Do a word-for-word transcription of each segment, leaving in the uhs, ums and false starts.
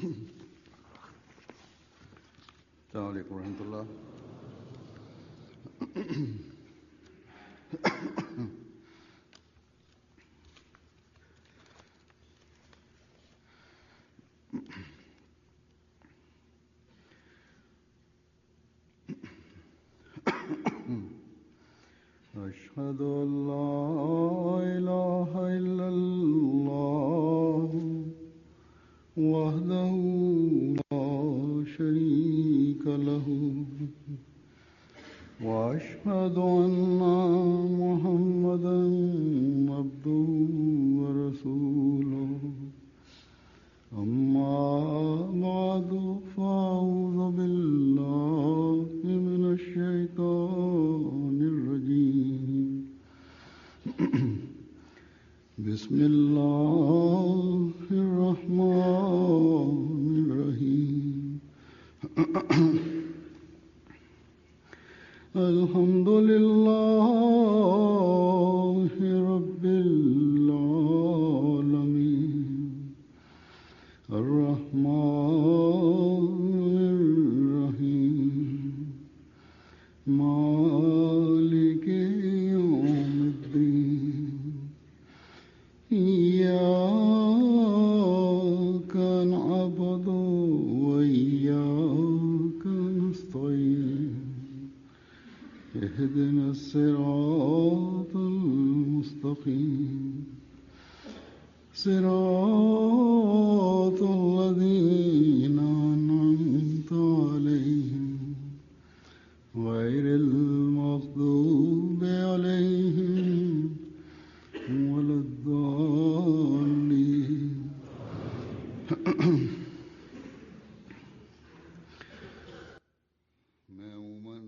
السلام عليكم ورحمة الله. أشهد أن لا إله إلا الله وحده لا شريك له وأشهد أن محمدا عبده ورسوله أما بعد فأعوذ بالله من الشيطان الرجيم بسم الله الرحمن الرحيم الحمد لله رب العالمين الرحمن الرحيم مالك يوم الدين إياك نعبد وإياك نستعين اهدنا الصراط المستقيم صراط الذين أنعمت عليهم غير المغضوب عليهم ولا الضالين. मैं उमूमन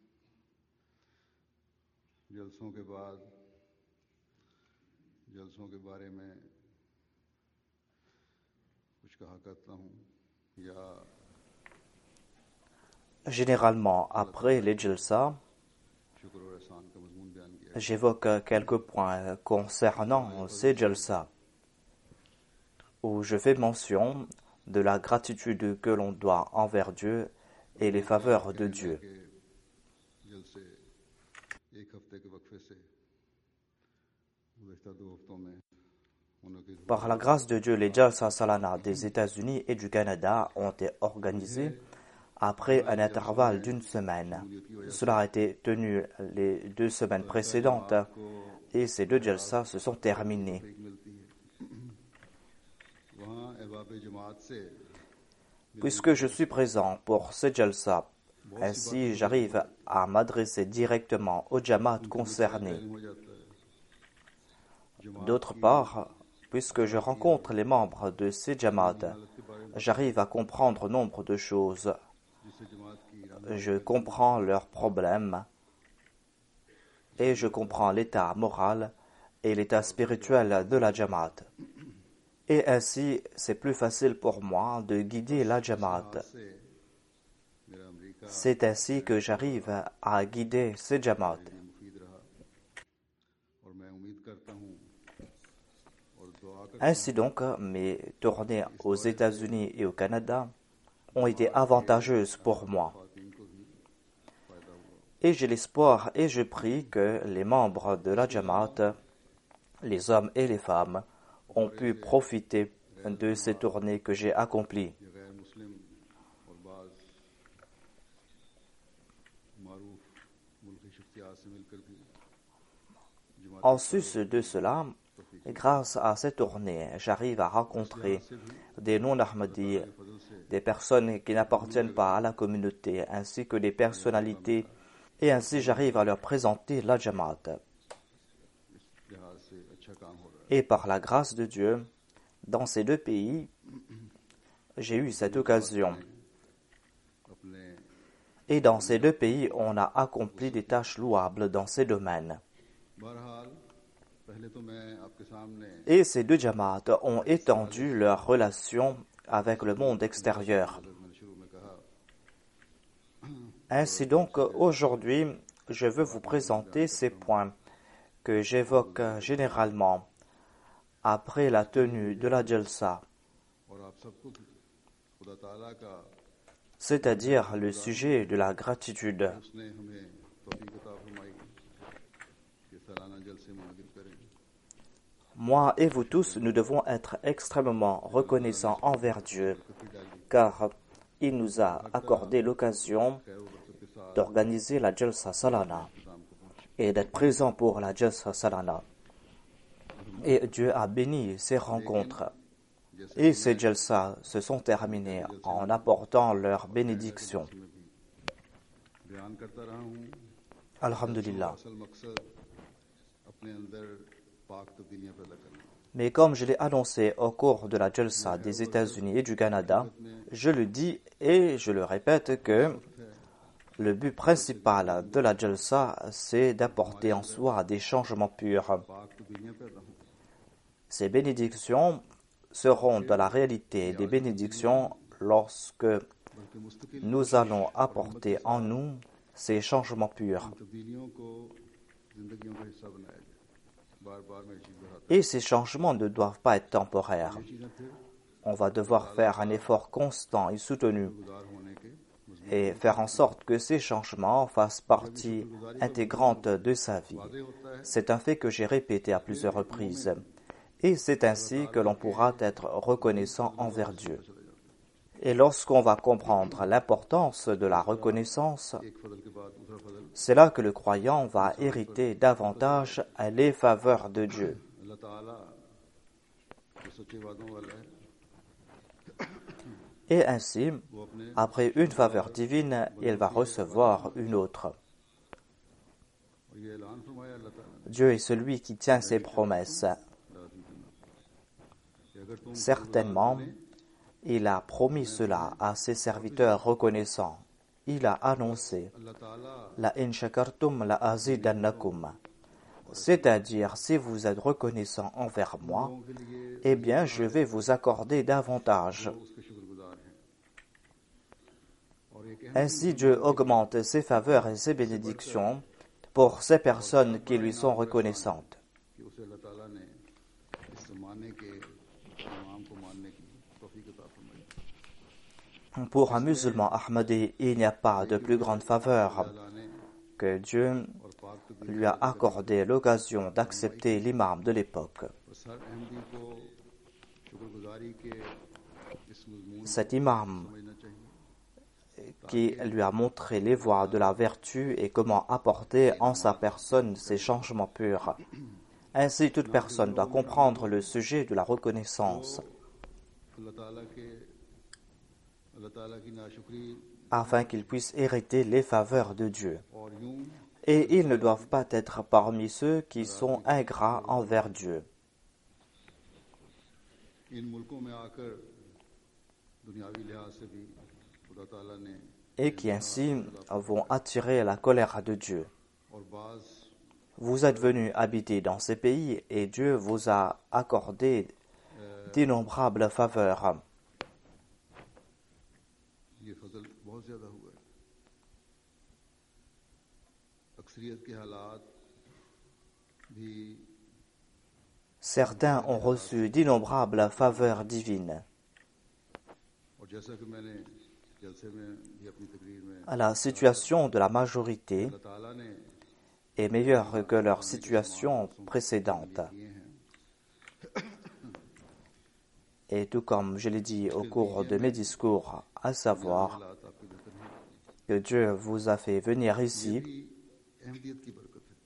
जलसों के बाद जलसों के बारे में कुछ कहा करता हूँ या Généralement, après les jalsa, j'évoque quelques points concernant ces jalsa, où je fais mention de la gratitude que l'on doit envers Dieu et les faveurs de Dieu. Par la grâce de Dieu, les jalsa salana des États-Unis et du Canada ont été organisés après un intervalle d'une semaine. Cela a été tenu les deux semaines précédentes et ces deux jalsa se sont terminés. Puisque je suis présent pour ces jalsa, ainsi j'arrive à m'adresser directement aux jamaat concernés. D'autre part, puisque je rencontre les membres de ces jamaat, j'arrive à comprendre nombre de choses. Je comprends leurs problèmes et je comprends l'état moral et l'état spirituel de la Jamaat. Et ainsi, c'est plus facile pour moi de guider la Jamaat. C'est ainsi que j'arrive à guider ces Jamaat. Ainsi donc, mes tournées aux États-Unis et au Canada ont été avantageuses pour moi. Et j'ai l'espoir et je prie que les membres de la Jamaat, les hommes et les femmes, ont pu profiter de ces tournées que j'ai accomplies. En sus de cela, grâce à ces tournées, j'arrive à rencontrer des non-Ahmadis, des personnes qui n'appartiennent pas à la communauté, ainsi que des personnalités, et ainsi j'arrive à leur présenter la Jamaat. Et par la grâce de Dieu, dans ces deux pays, j'ai eu cette occasion. Et dans ces deux pays, on a accompli des tâches louables dans ces domaines. Et ces deux jamaat ont étendu leurs relations avec le monde extérieur. Ainsi donc, aujourd'hui, je veux vous présenter ces points que j'évoque généralement après la tenue de la Jalsa खुदा ताला का c'est-à-dire le sujet de la gratitude. उसने हमें तौफीक अता फरमाई कि सालाना जलसे मुनक़िद करें। Moi et vous tous, nous devons être extrêmement reconnaissants envers Dieu, car il nous a accordé l'occasion d'organiser la Jalsa Salana et d'être présent pour la Jalsa Salana. Et Dieu a béni ces rencontres. Et ces Jalsa se sont terminées en apportant leur bénédiction. बयान करता रहा हूँ Alhamdulillah. असल मकसद अपने अंदर पाक तब्दीलियां पैदा करना। Mais comme je l'ai annoncé au cours de la Jalsa des États-Unis et du Canada, je le dis et je le répète que le but principal de la Jalsa, c'est d'apporter en soi des changements purs. पाक तब्दीलियां पैदा हों। Ces bénédictions seront dans la réalité des bénédictions lorsque बल्कि मुस्तकिल nous allons apporter en nous ces changements purs. तब्दीलियों को जिंदगियों का हिस्सा बनाया जाए। बार बार मैं ये चीज दोहराता Et ces changements ne doivent pas être temporaires. हूँ। ये चीजें फिर On va devoir faire un effort constant et soutenu गुजार होने के मजबूत et faire en sorte que ces changements fassent partie intégrante de sa vie. वादे होता है C'est un fait que j'ai répété à plusieurs reprises. Et c'est ainsi que l'on pourra être reconnaissant envers Dieu. Et lorsqu'on va comprendre l'importance de la reconnaissance, एक फजल के बाद दूसरा फजल c'est là que le croyant va hériter davantage les faveurs de Dieu. अल्लाह ताला जो सच्चे वादों वाला है Et ainsi, वो अपने après une faveur divine, il va recevoir une autre. और ये ऐलान फरमाया अल्लाह ताला Dieu est celui qui tient ses promesses. ने कि अगर तुम Certainement, il a promis cela à ses serviteurs reconnaissants. Il a annoncé अल्लाह ताला La in shakartum la azidannakum. C'est-à-dire, si vous êtes reconnaissant envers moi, लोगों के लिए eh bien, je vais vous accorder davantage. उसके शुक्रगुजार हैं। और ये कहना Ainsi, Dieu augmente ses faveurs et ses bénédictions pour ces personnes qui lui sont reconnaissantes. कि उसे अल्लाह ताला ने इस जमाने के इमाम को मानने की तौफीक अता फरमाई। Pour un musulman ahmadi, il n'y a pas de plus grande faveur अल्लाह ने que Dieu और पाक तब्दील lui a accordé l'occasion d'accepter l'imam de l'époque. और सर अहमदी को शुक्रगुजारी के इस मजमून Cet imam समझना चाहिए qui lui a montré les voies de la vertu et comment apporter en sa personne ces changements purs. Ainsi, toute personne doit comprendre le sujet de la reconnaissance अल्लाह ताला के अल्लाह ताला की नाशुक्री afin qu'il puisse hériter les faveurs de Dieu. और यूं Et ils ne doivent pas être parmi ceux qui sont ingrats envers Dieu इन मुल्कों में आकर दुनियावी लिहाज से भी खुदा ताला ने et qui ainsi vont attirer la colère de Dieu. और बाज Vous êtes venus habiter dans ces pays et Dieu vous a accordé d'innombrables faveurs. ये फजल बहुत ज्यादा हुआ है। अक्सरियत के हालात भी Certains ont reçu d'innombrables faveurs divines. और जैसा कि मैंने जलसे में भी अपनी तकरीर में La situation de la majorité अल्लाह ताला ने est meilleure que leur situation précédente. किए हैं Et tout comme je l'ai dit au cours de mes discours, à savoir हालात आपके बेहतर हैं que Dieu vous a fait venir ici भी अहमदियत की बरकत है।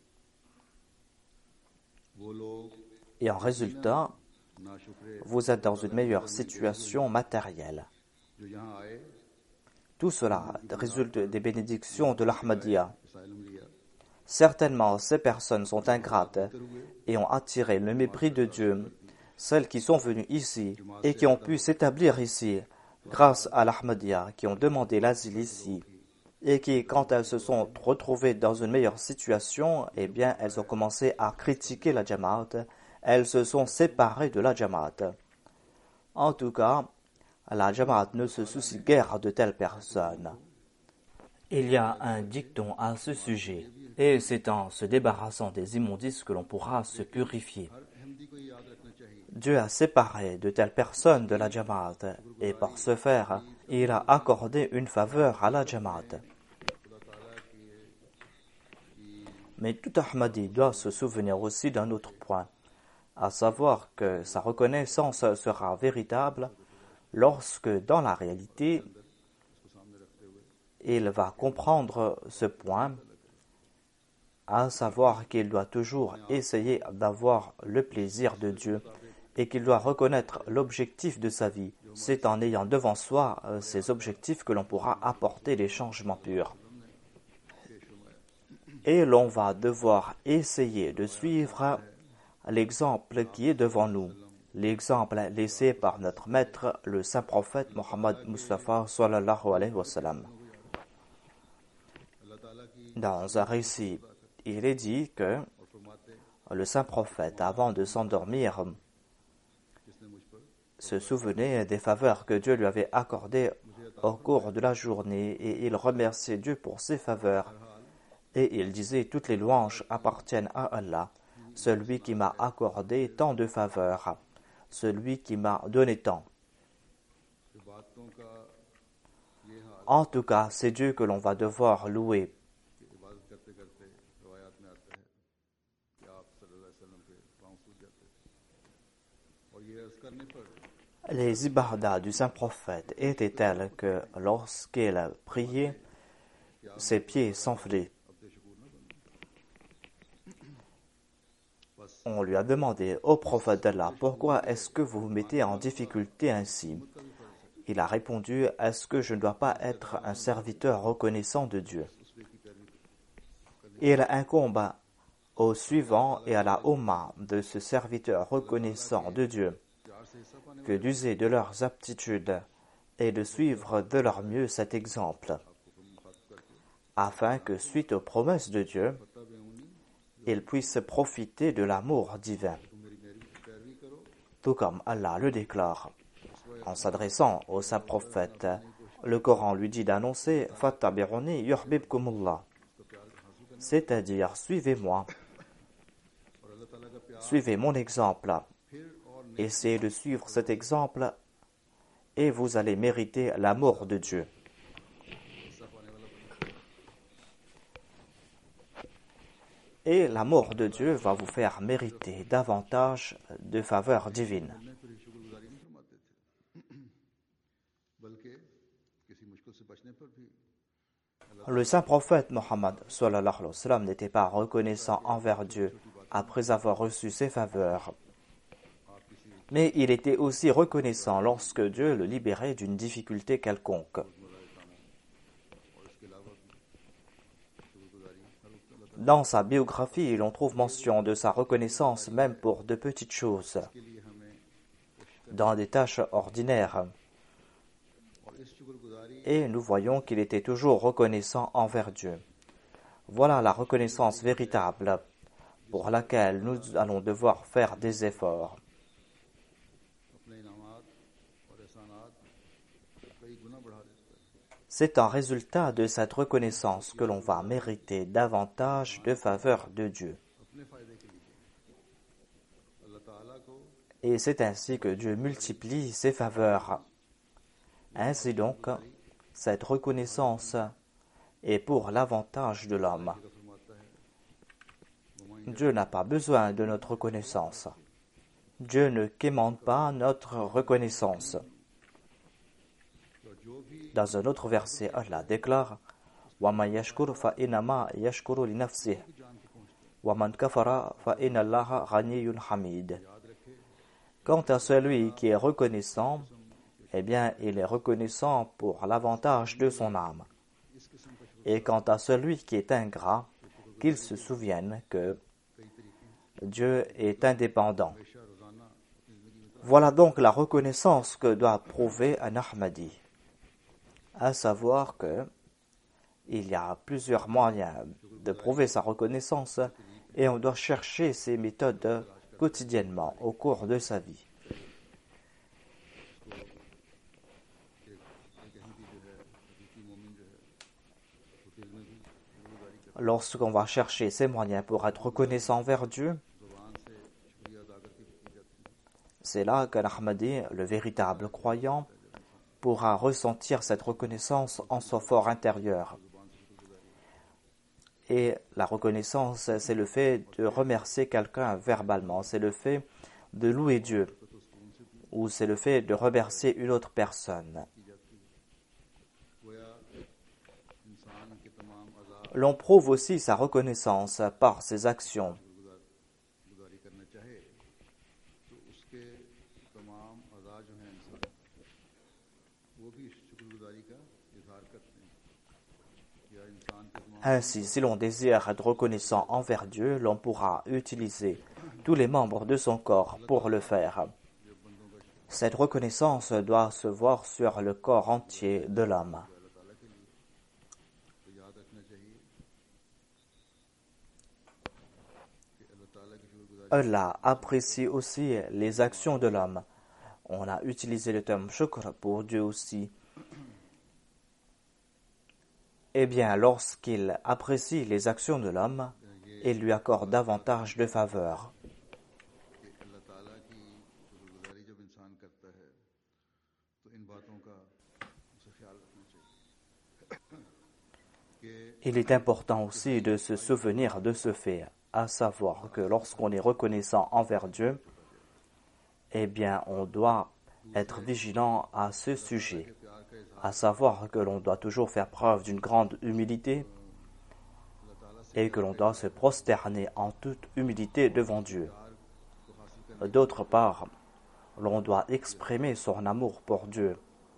वो लोग et en résultat, नाशुक्रे vous êtes dans une meilleure situation matérielle. जो यहाँ आए Tout cela résulte des bénédictions de l'Ahmadiyya. Asylum लिया Certainement, ces personnes sont ingrates et ont attiré le mépris de Dieu, celles qui sont venues ici et qui ont pu s'établir ici grâce à l'Ahmadiyya, qui ont demandé l'asile ici et qui, quand elles se sont retrouvées dans une meilleure situation, eh bien, elles ont commencé à critiquer la Jamaat, elles se sont séparées de la Jamaat. En tout cas, la Jamaat ne se soucie guère de telles personnes. Il y a un dicton à ce sujet, et c'est en se débarrassant des immondices que l'on pourra se purifier. हर अहमदी को ये याद रखना चाहिए Dieu a séparé de telles personnes de la Jamaat, et par ce faire, il a accordé une faveur à la Jamaat. Mais tout Ahmadi doit se souvenir aussi d'un autre point, à savoir que sa reconnaissance sera véritable lorsque, dans la réalité, il va comprendre ce point, à savoir qu'il doit toujours essayer d'avoir le plaisir de Dieu et qu'il doit reconnaître l'objectif de sa vie. C'est en ayant devant soi ces objectifs que l'on pourra apporter les changements purs. Et l'on va devoir essayer de suivre l'exemple qui est devant nous, l'exemple laissé par notre maître, le saint prophète Mohammed Mustafa sallallahu alayhi wa sallam. Dans un récit, il est dit que le saint prophète, avant de s'endormir, se souvenait des faveurs que Dieu lui avait accordées au cours de la journée et il remerciait Dieu pour ses faveurs. Et il disait, toutes les louanges appartiennent à Allah, celui qui m'a accordé tant de faveurs, celui qui m'a donné tant. En tout cas, c'est Dieu que l'on va devoir louer. Les ibadah du saint prophète étaient tels que lorsqu'il priait, ses pieds s'enflaient. On lui a demandé au prophète d'Allah, pourquoi est-ce que vous vous mettez en difficulté ainsi? Il a répondu, est-ce que je ne dois pas être un serviteur reconnaissant de Dieu? Il incombe au suivant et à la Ummah de ce serviteur reconnaissant de Dieu que d'user de leurs aptitudes et de suivre de leur mieux cet exemple, afin que, suite aux promesses de Dieu, ils puissent profiter de l'amour divin. Tout comme Allah le déclare, en s'adressant au saint prophète, le Coran lui dit d'annoncer « Fattabi'uni yuhbibkumullah », c'est-à-dire « Suivez-moi, suivez mon exemple ». Essayez de suivre cet exemple et vous allez mériter l'amour de Dieu. Et l'amour de Dieu va vous faire mériter davantage de faveurs divines. Le saint prophète Mohammed sallallahu alayhi wa sallam n'était pas reconnaissant envers Dieu après avoir reçu ses faveurs. Mais il était aussi reconnaissant lorsque Dieu le libérait d'une difficulté quelconque. Dans sa biographie, l'on trouve mention de sa reconnaissance même pour de petites choses, dans des tâches ordinaires. Et nous voyons qu'il était toujours reconnaissant envers Dieu. Voilà la reconnaissance véritable pour laquelle nous allons devoir faire des efforts. C'est un résultat de cette reconnaissance que l'on va mériter davantage de faveurs de Dieu. Et c'est ainsi que Dieu multiplie ses faveurs. Ainsi donc, cette reconnaissance est pour l'avantage de l'homme. Dieu n'a pas besoin de notre reconnaissance. Dieu ne quémande pas notre reconnaissance. Dans un autre verset, Allah déclare وَمَنْ يَشْكُرْ فَإِنَّمَا يَشْكُرُ لِنَفْسِهِ وَمَنْ كَفَرَ فَإِنَّ اللَّهَ غَنِيٌّ حَمِيدٌ. Quant à celui qui est reconnaissant, eh bien, il est reconnaissant pour l'avantage de son âme. Et quant à celui qui est ingrat, qu'il se souvienne que Dieu est indépendant. Voilà donc la reconnaissance que doit prouver un Ahmadi. À savoir que il y a plusieurs moyens de prouver sa reconnaissance et on doit chercher ces méthodes quotidiennement au cours de sa vie. Lorsqu'on va chercher ces moyens pour être reconnaissant envers Dieu, c'est là qu'un Ahmadi, le véritable croyant, pourra ressentir cette reconnaissance en son fort intérieur. Et la reconnaissance, c'est le fait de remercier quelqu'un verbalement, c'est le fait de louer Dieu, ou c'est le fait de remercier une autre personne. L'on prouve aussi sa reconnaissance par ses actions. Ainsi, si l'on désire être reconnaissant envers Dieu, l'on pourra utiliser tous les membres de son corps pour le faire. Cette reconnaissance doit se voir sur le corps entier de l'homme. Allah apprécie aussi les actions de l'homme. On a utilisé le terme shukr pour Dieu aussi. Eh bien, lorsqu'il apprécie les actions de l'homme, il lui accorde davantage de faveurs. Il est important aussi de se souvenir de ce fait, à savoir que lorsqu'on est reconnaissant envers Dieu, eh bien, on doit être vigilant à ce sujet, à savoir que l'on doit toujours faire preuve d'une grande humilité et que l'on doit se prosterner en toute humilité devant Dieu. D'autre part, l'on doit exprimer son amour pour Dieu.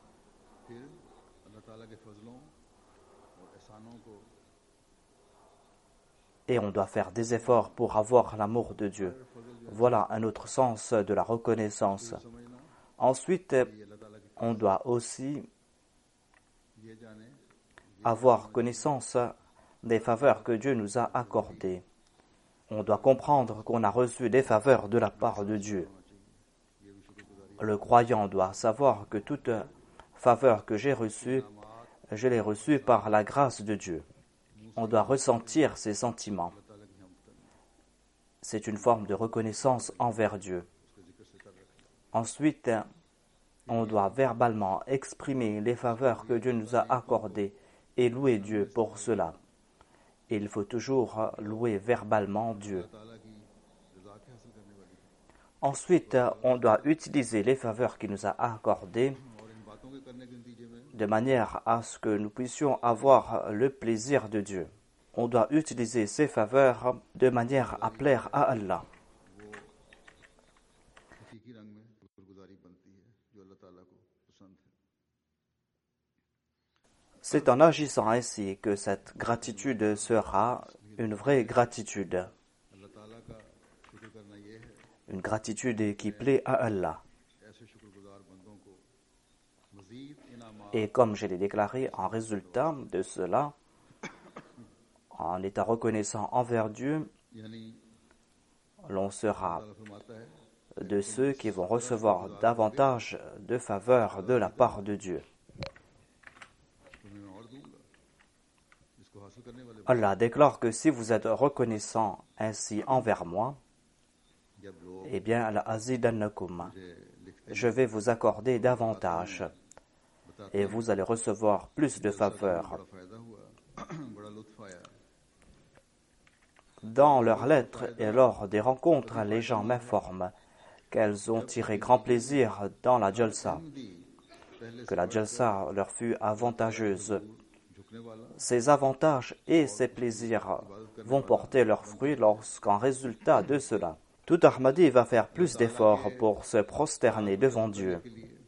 Et on doit faire des efforts pour avoir l'amour de Dieu. Voilà un autre sens de la reconnaissance. Ensuite, on doit aussi avoir connaissance des faveurs que Dieu nous a accordées. On doit comprendre qu'on a reçu des faveurs de la part de Dieu. Le croyant doit savoir que toute faveur que j'ai reçue, je l'ai reçue par la grâce de Dieu. On doit ressentir ces sentiments. C'est une forme de reconnaissance envers Dieu. Ensuite, on doit verbalement exprimer les faveurs que Dieu nous a accordées et louer Dieu pour cela. Il faut toujours louer verbalement Dieu. Ensuite, on doit utiliser les faveurs qu'il nous a accordées de manière à ce que nous puissions avoir le plaisir de Dieu. On doit utiliser ces faveurs de manière à plaire à Allah. C'est en agissant ainsi que cette gratitude sera une vraie gratitude. Une gratitude qui plaît à Allah. Et comme je l'ai déclaré, en résultat de cela, en étant reconnaissant envers Dieu, l'on sera de ceux qui vont recevoir davantage de faveurs de la part de Dieu. Allah déclare que si vous êtes reconnaissant ainsi envers moi, eh bien, la azidannakum, je vais vous accorder davantage et vous allez recevoir plus de faveurs. Dans leurs lettres et lors des rencontres, les gens m'informent qu'elles ont tiré grand plaisir dans la jalsa, que la jalsa leur fut avantageuse. Ces avantages et ces plaisirs vont porter leurs fruits lorsqu'en résultat de cela, tout Ahmadi va faire plus d'efforts pour se prosterner devant Dieu.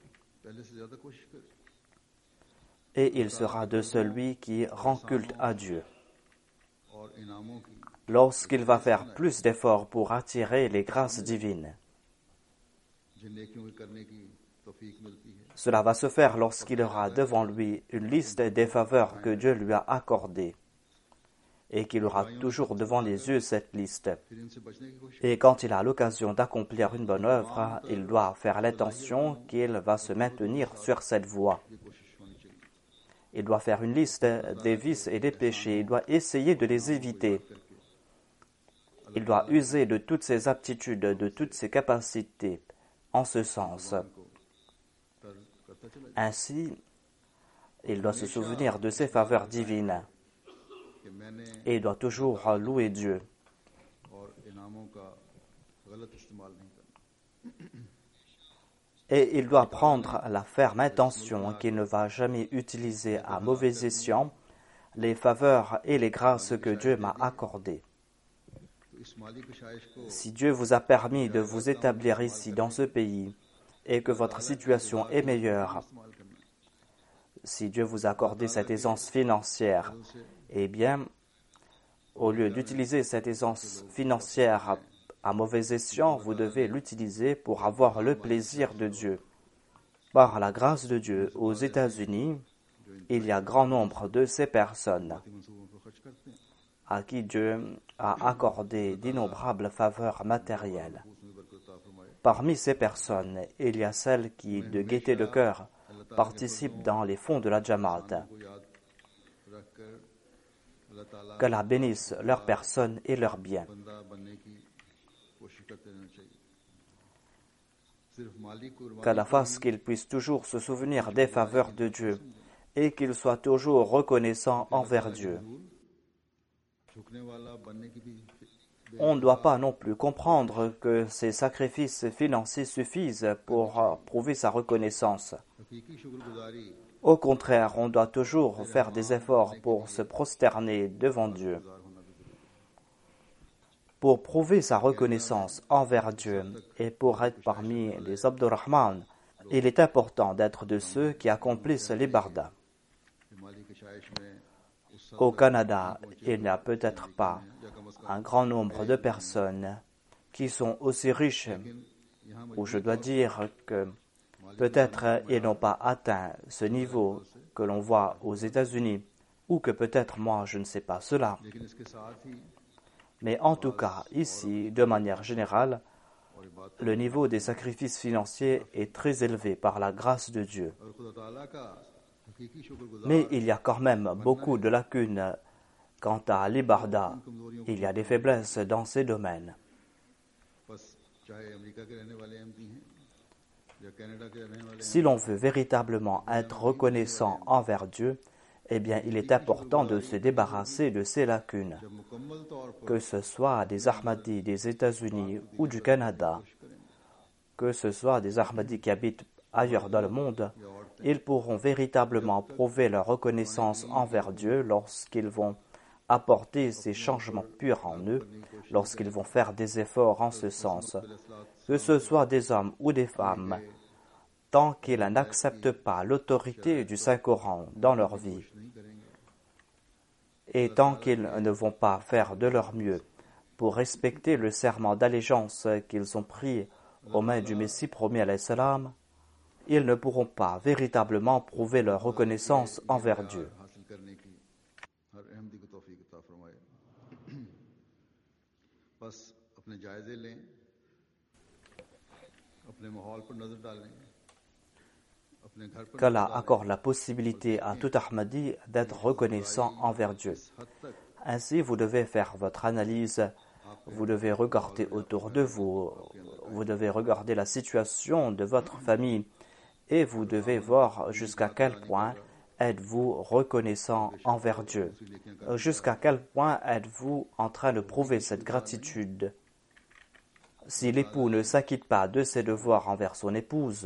Et il sera de celui qui rend culte à Dieu. Lorsqu'il va faire plus d'efforts pour attirer les grâces divines. Cela va se faire lorsqu'il aura devant lui une liste des faveurs que Dieu lui a accordées et qu'il aura toujours devant les yeux cette liste. Et quand il a l'occasion d'accomplir une bonne œuvre, il doit faire l'intention qu'il va se maintenir sur cette voie. Il doit faire une liste des vices et des péchés, il doit essayer de les éviter. Il doit user de toutes ses aptitudes, de toutes ses capacités, en ce sens. Ainsi, il doit se souvenir de ses faveurs divines et doit toujours louer Dieu. Et il doit prendre la ferme intention qu'il ne va jamais utiliser à mauvais escient les faveurs et les grâces que Dieu m'a accordées. Si Dieu vous a permis de vous établir ici dans ce pays et que votre situation est meilleure, si Dieu vous a accordé cette aisance financière, eh bien, au lieu d'utiliser cette aisance financière à mauvais escient, vous devez l'utiliser pour avoir le plaisir de Dieu. Par la grâce de Dieu, aux États-Unis, il y a grand nombre de ces personnes à qui Dieu a accordé d'innombrables faveurs matérielles. Parmi ces personnes, il y a celles qui, de gaieté de cœur, participent dans les fonds de la Jamaat. Qu'Allah bénisse leur personne et leurs biens. Qu'Allah fasse qu'ils puissent toujours se souvenir des faveurs de Dieu et qu'ils soient toujours reconnaissants envers Dieu. On ne doit pas non plus comprendre que ces sacrifices financiers suffisent pour prouver sa reconnaissance. Au contraire, on doit toujours faire des efforts pour se prosterner devant Dieu. Pour prouver sa reconnaissance envers Dieu et pour être parmi les Abdurrahman, il est important d'être de ceux qui accomplissent l'ibarda. Au Canada, il n'y a peut-être pas un grand nombre de personnes qui sont aussi riches, ou je dois dire que peut-être ils n'ont pas atteint ce niveau que l'on voit aux États-Unis, ou que peut-être moi je ne sais pas cela. Mais en tout cas, ici, de manière générale, le niveau des sacrifices financiers est très élevé par la grâce de Dieu. Mais il y a quand même beaucoup de lacunes quant à l'ibarda. Il y a des faiblesses dans ces domaines. Si l'on veut véritablement être reconnaissant envers Dieu, eh bien, il est important de se débarrasser de ces lacunes. Que ce soit des Ahmadis des États-Unis ou du Canada, que ce soit des Ahmadis qui habitent ailleurs dans le monde, ils pourront véritablement prouver leur reconnaissance envers Dieu lorsqu'ils vont apporter ces changements purs en eux, lorsqu'ils vont faire des efforts en ce sens. Que ce soit des hommes ou des femmes, tant qu'ils n'acceptent pas l'autorité du Saint-Coran dans leur vie, et tant qu'ils ne vont pas faire de leur mieux pour respecter le serment d'allégeance qu'ils ont pris aux mains du Messie promis alayhi salam, ils ne pourront pas véritablement prouver leur reconnaissance envers Dieu. Qu'Allah accorde la possibilité à tout Ahmadi d'être reconnaissant envers Dieu. Ainsi, vous devez faire votre analyse, vous devez regarder autour de vous, vous devez regarder la situation de votre famille et vous devez voir jusqu'à quel point êtes-vous reconnaissant envers Dieu. Jusqu'à quel point êtes-vous en train de prouver cette gratitude. Si l'époux ne s'acquitte pas de ses devoirs envers son épouse,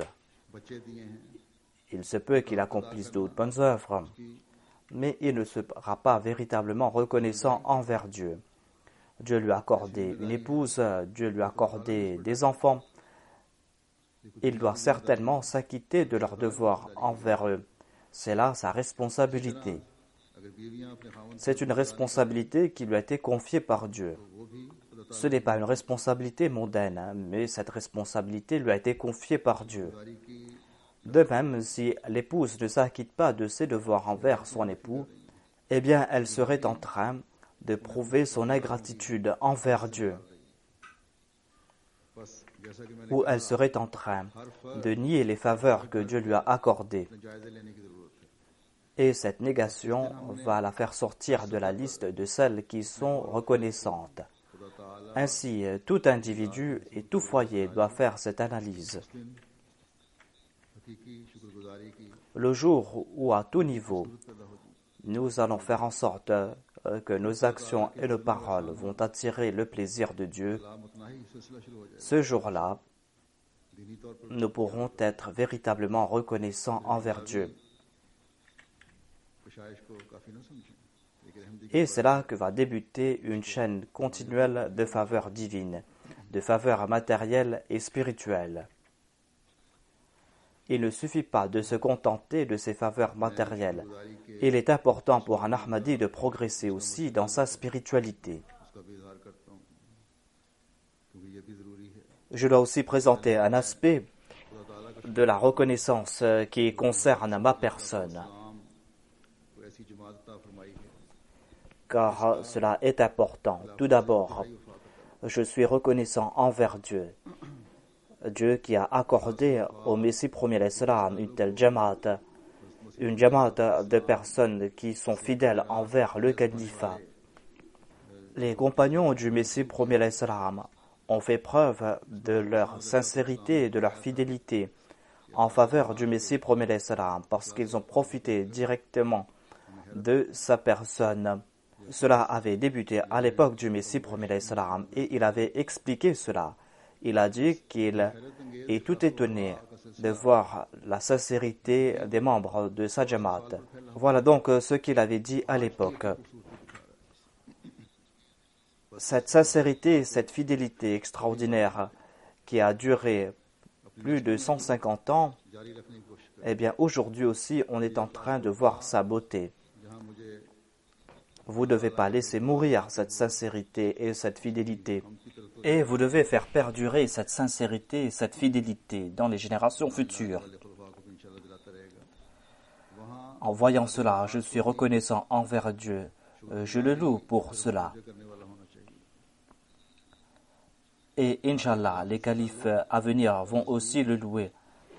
il se peut qu'il accomplisse d'autres bonnes œuvres, mais il ne sera pas véritablement reconnaissant envers Dieu. Dieu lui a accordé une épouse, Dieu lui a accordé des enfants. Il doit certainement s'acquitter de leurs devoirs envers eux. C'est là sa responsabilité. C'est une responsabilité qui lui a été confiée par Dieu. Ce n'est pas une responsabilité mondaine, mais cette responsabilité lui a été confiée par Dieu. De même, si l'épouse ne s'acquitte pas de ses devoirs envers son époux, eh bien, elle serait en train de prouver son ingratitude envers Dieu. Ou elle serait en train de nier les faveurs que Dieu lui a accordées. Et cette négation va la faire sortir de la liste de celles qui sont reconnaissantes. Ainsi, tout individu et tout foyer doit faire cette analyse. le jour où à tout niveau, nous allons faire en sorte que nos actions et nos paroles vont attirer le plaisir de Dieu, ce jour-là, nous pourrons être véritablement reconnaissants envers Dieu. Et c'est là que va débuter une chaîne continuelle de faveurs divines, de faveurs matérielles et spirituelles. Il ne suffit pas de se contenter de ces faveurs matérielles. Il est important pour un Ahmadi de progresser aussi dans sa spiritualité. Je dois aussi présenter un aspect de la reconnaissance qui concerne ma personne, car cela est important. Tout d'abord, je suis reconnaissant envers Dieu. Dieu qui a accordé au Messie premier l'Islam une telle jamaat, une jamaat de personnes qui sont fidèles envers le califat. Les compagnons du Messie premier l'Islam ont fait preuve de leur sincérité et de leur fidélité en faveur du Messie premier l'Islam parce qu'ils ont profité directement de sa personne. Cela avait débuté à l'époque du Messie premier l'Islam et il avait expliqué cela. Il a dit qu'il est tout étonné de voir la sincérité des membres de sa jamaat. Voilà donc ce qu'il avait dit à l'époque. Cette sincérité, cette fidélité extraordinaire qui a duré plus de cent cinquante ans, eh bien aujourd'hui aussi on est en train de voir sa beauté. Vous ne devez pas laisser mourir cette sincérité et cette fidélité. Et vous devez faire perdurer cette sincérité et cette fidélité dans les générations futures. En voyant cela, je suis reconnaissant envers Dieu. Je le loue pour cela. Et Inch'Allah, les califes à venir vont aussi le louer.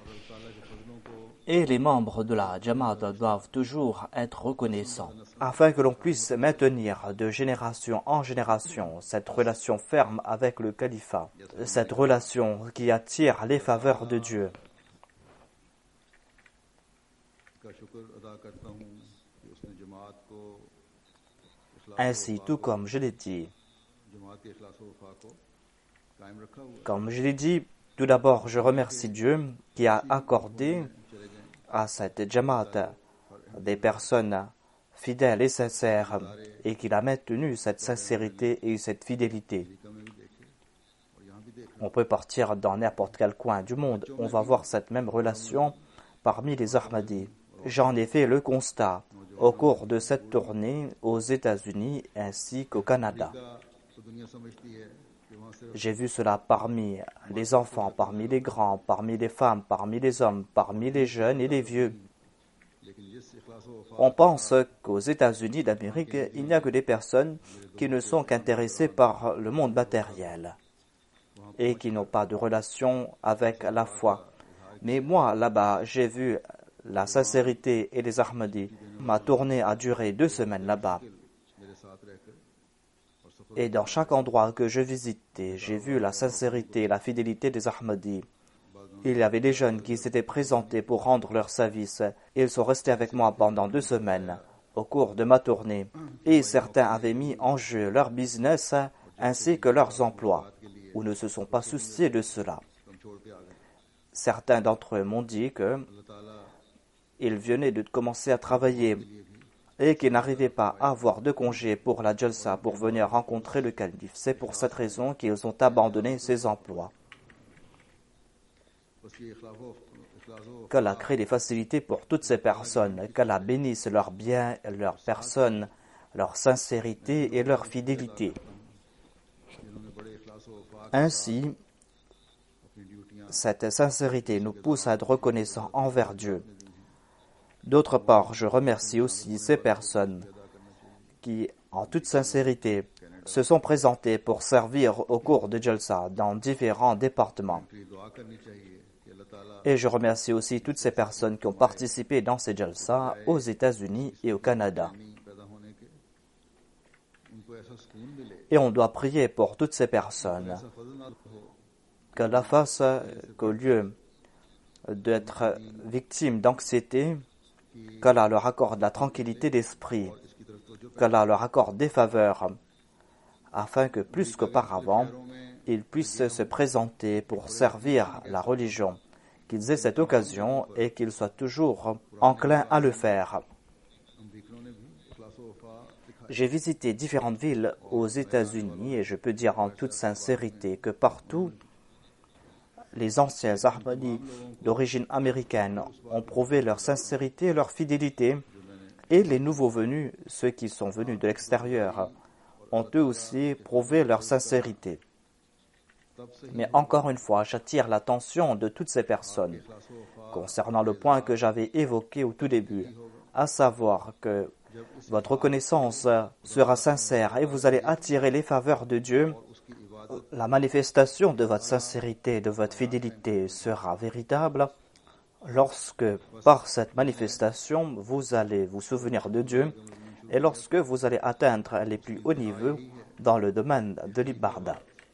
Et les membres de la Jamaat doivent toujours être reconnaissants, afin que l'on puisse maintenir de génération en génération cette relation ferme avec le califat, cette relation qui attire les faveurs de Dieu. Ainsi, tout comme je l'ai dit, comme je l'ai dit, tout d'abord, je remercie Dieu qui a accordé à cette jamaat des personnes fidèles et sincères et qu'il a maintenu cette sincérité et cette fidélité. On peut partir dans n'importe quel coin du monde, on va voir cette même relation parmi les Ahmadis. J'en ai fait le constat au cours de cette tournée aux États-Unis ainsi qu'au Canada. J'ai vu cela parmi les enfants, parmi les grands, parmi les femmes, parmi les hommes, parmi les jeunes et les vieux. On pense qu'aux États-Unis d'Amérique, il n'y a que des personnes qui ne sont qu'intéressées par le monde matériel et qui n'ont pas de relation avec la foi. Mais moi, là-bas, j'ai vu la sincérité et les Ahmadis. Ma tournée a duré deux semaines là-bas. Et dans chaque endroit que je visitais, j'ai vu la sincérité et la fidélité des Ahmadis. Il y avait des jeunes qui s'étaient présentés pour rendre leur service. Ils sont restés avec moi pendant deux semaines au cours de ma tournée. Et certains avaient mis en jeu leur business ainsi que leurs emplois, ou ne se sont pas souciés de cela. Certains d'entre eux m'ont dit qu'ils venaient de commencer à travailler et qu'ils n'arrivaient pas à avoir de congé pour la Jalsa pour venir rencontrer le calife. C'est pour cette raison qu'ils ont abandonné ces emplois. Qu'Allah crée des facilités pour toutes ces personnes, qu'Allah bénisse leurs biens, leurs personnes, leur sincérité et leur fidélité. Ainsi, cette sincérité nous pousse à être reconnaissants envers Dieu. D'autre part, je remercie aussi ces personnes qui, en toute sincérité, se sont présentées pour servir au cours de Jalsa dans différents départements. Et je remercie aussi toutes ces personnes qui ont participé dans ces Jalsa aux États-Unis et au Canada. Et on doit prier pour toutes ces personnes, qu'Allah fasse qu'au lieu d'être victimes d'anxiété, qu'Allah leur accorde la tranquillité d'esprit, qu'Allah leur accorde des faveurs, afin que plus qu'auparavant, ils puissent se présenter pour servir la religion, qu'ils aient cette occasion et qu'ils soient toujours enclins à le faire. J'ai visité différentes villes aux États-Unis et je peux dire en toute sincérité que partout, les anciens Ahmadis d'origine américaine ont prouvé leur sincérité et leur fidélité, et les nouveaux venus, ceux qui sont venus de l'extérieur, ont eux aussi prouvé leur sincérité. Mais encore une fois, j'attire l'attention de toutes ces personnes concernant le point que j'avais évoqué au tout début, à savoir que votre reconnaissance sera sincère et vous allez attirer les faveurs de Dieu. La manifestation de votre sincérité et de votre fidélité sera véritable lorsque, par cette manifestation, vous allez vous souvenir de Dieu et lorsque vous allez atteindre les plus hauts niveaux dans le domaine de l'Ibarda.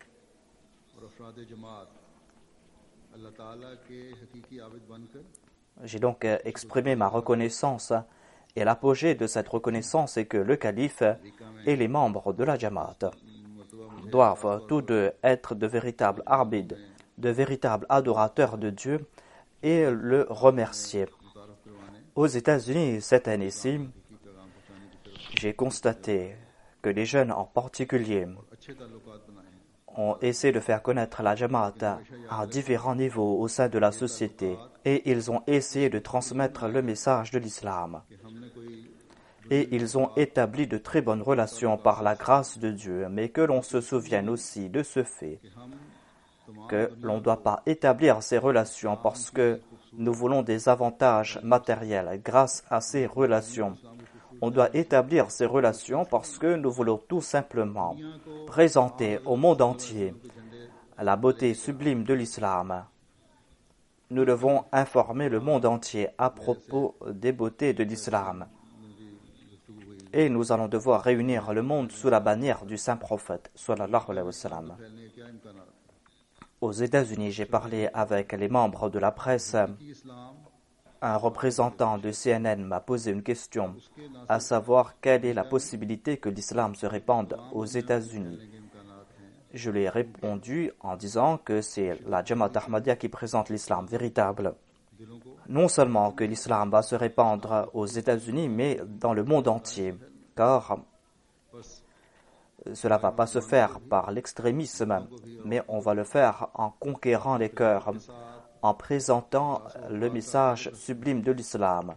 J'ai donc exprimé ma reconnaissance et l'apogée de cette reconnaissance est que le calife et les membres de la Jamaat doivent tous deux être de véritables arbitres, de véritables adorateurs de Dieu et le remercier. Aux États-Unis, cette année-ci, j'ai constaté que les jeunes en particulier ont essayé de faire connaître la Jamaat à différents niveaux au sein de la société et ils ont essayé de transmettre le message de l'islam. Et ils ont établi de très bonnes relations par la grâce de Dieu, mais que l'on se souvienne aussi de ce fait que l'on ne doit pas établir ces relations parce que nous voulons des avantages matériels grâce à ces relations. On doit établir ces relations parce que nous voulons tout simplement présenter au monde entier la beauté sublime de l'islam. Nous devons informer le monde entier à propos des beautés de l'islam. Et nous allons devoir réunir le monde sous la bannière du saint prophète, sallallahu alayhi wa sallam. Aux États-Unis, j'ai parlé avec les membres de la presse. Un représentant de C N N m'a posé une question, à savoir quelle est la possibilité que l'islam se répande aux États-Unis. Je lui ai répondu en disant que c'est la Jamaat Ahmadiyya qui présente l'islam véritable. Non seulement que l'islam va se répandre aux États-Unis, mais dans le monde entier, car cela ne va pas se faire par l'extrémisme, mais on va le faire en conquérant les cœurs, en présentant le message sublime de l'islam.